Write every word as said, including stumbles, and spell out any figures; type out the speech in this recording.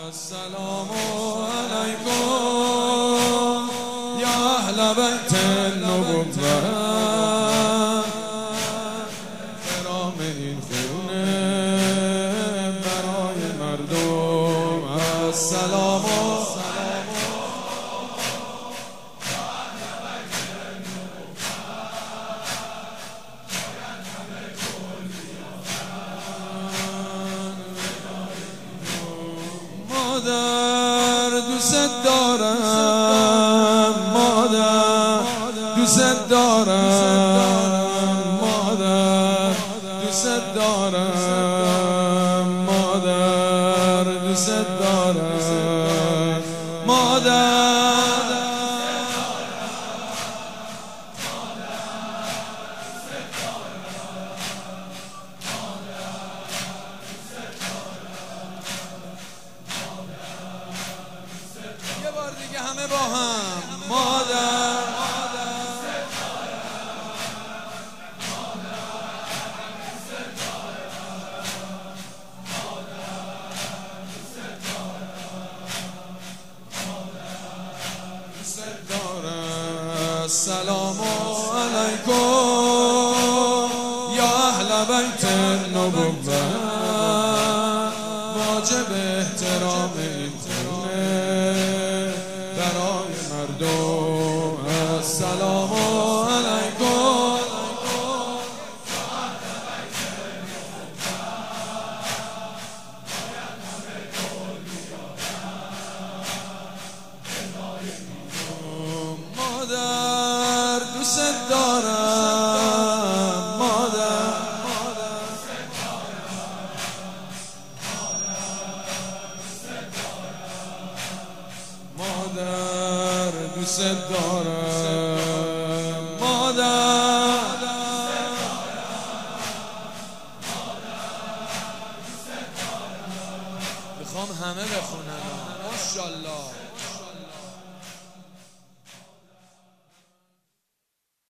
السلام علیکم یا اهل بیت النبوة، کرام این خونه برای مردم. السلام مادر دوست دارم، مادر دوست دارم، مادر دوست دارم، مادر دوست دارم، مادر یه بار دیگه همه با هم. مادر السلام علیکم یا اهل بیت النبوة، واجب احترام این خونه برای مردم. السلام علیکم مادر دوست دارم، مادر مادر دوست دارم، مادر میخوام همه بخونن. ماشاءالله.